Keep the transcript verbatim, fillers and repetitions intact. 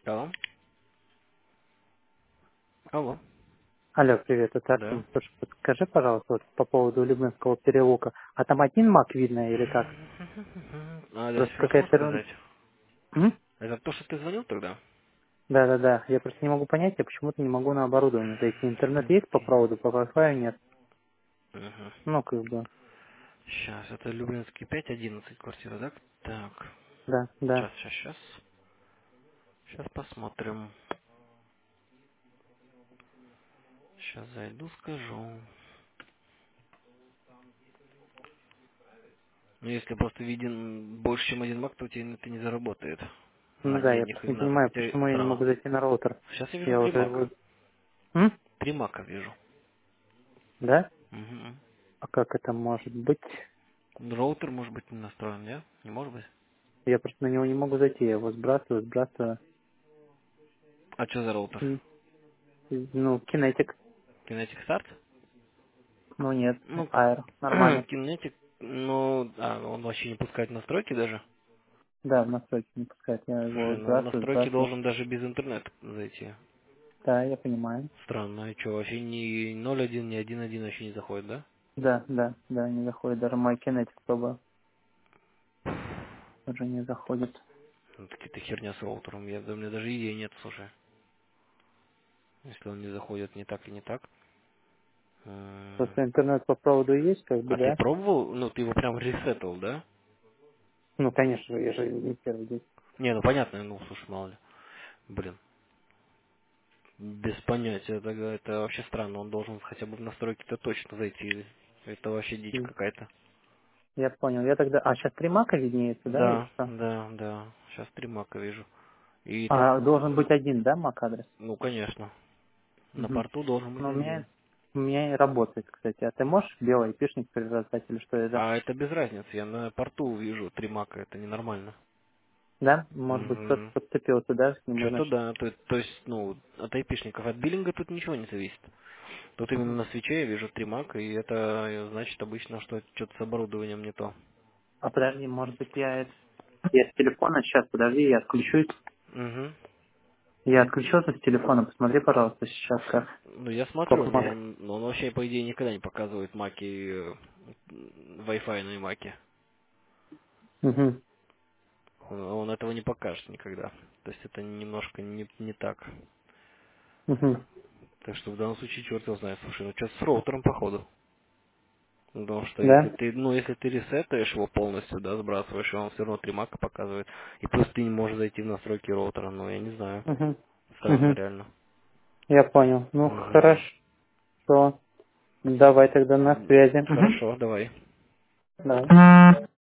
Алло. Алло. Алло, привет, это Да. Артем. Слушай, подскажи, пожалуйста, вот по поводу Люблинского переулка. А там один мак видно или как? Адрес Просто раз можешь какая-то ерунда. сказать? М? Это то, что ты звонил тогда? Да-да-да, я просто не могу понять, я почему-то не могу на оборудование зайти. Интернет есть по проводу, по Wi-Fi нет. Угу. Ну, как бы, Сейчас, это Люблинский пять одиннадцать квартира, да? Так. да, да. Сейчас, сейчас, сейчас. Сейчас посмотрим. Сейчас зайду, скажу. Ну, если просто виден больше, чем один мак, то у тебя это не заработает. На Ну да, я медних просто и не на... понимаю, Хотя почему я не странно. могу зайти на роутер. Сейчас я вижу Я три уже его... мака. М? Три мака вижу. Да? Угу. А как это может быть? Роутер может быть не настроен, да? Не может быть? Я просто на него не могу зайти, я его сбрасываю, сбрасываю. А что за роутер? М, Ну, кинетик. Kinetic Start? Ну нет, Ну, аэр, нормальный. Kinetic, ну, а, он вообще не пускает настройки даже. Да, в настройки не пускает, я его Слушай, ну сбрасываю, настройки сбрасываю. должен даже без интернета зайти. Да, я понимаю. Странно, и что, вообще ни ноль один, ни один один вообще не заходит, да? Да, да, да, не заходит. Даже мой кинетик пробовал. Уже не заходит. Ну, какая-то херня с роутером, я, да, у меня даже идеи нет, слушай. Если он не заходит не так и не так. М, Просто интернет по проводу есть, как бы, А ты да? пробовал, ну ты его прям ресетал, да? Ну, конечно, я же не первый день. Не, ну понятно, ну слушай, мало ли. Блин, без понятия, это, это вообще странно, он должен хотя бы в настройки-то точно зайти. Это вообще дичь И какая-то. Я понял. Я тогда... А, сейчас три мака виднеется, да, или Да, что? да, да. Сейчас три мака вижу. И так, А, должен быть один, да, мак адрес? ну конечно. На Угу. порту должен быть Ну, у меня, один. у меня и работает, кстати. А ты можешь белый пишник перераздать или что это? А это без разницы, я на порту вижу три мака, это ненормально. Да? Может быть, кто-то Угу. подцепился, да, к нему, Что-то значит? да, то, то есть, ну, от айпишников, от биллинга тут ничего не зависит. Тут именно Мгм. на свече я вижу три мака, и это э, значит обычно, что что-то с оборудованием не то. А подожди, может быть, я это... Я с телефона сейчас, подожди, я отключусь. Угу. Я отключился с телефона, посмотри, пожалуйста, сейчас как. Ну, я смотрю, Сколько но мак? он, но он вообще, по идее, никогда не показывает маки, э, Wi-Fi маки. Угу. Он, он этого не покажет никогда. То есть это немножко не, не так. Угу. Так что в данном случае черт его знает. Слушай, ну что с роутером походу. Потому что если Да? ты, ну если ты ресетаешь его полностью, да, сбрасываешь, и он все равно три мака показывает. И плюс ты не можешь зайти в настройки роутера, ну я не знаю. Угу. Странно Угу. реально. Я понял. Ну, Угу. хорошо. Давай тогда на связи. Угу. Хорошо, давай. Давай.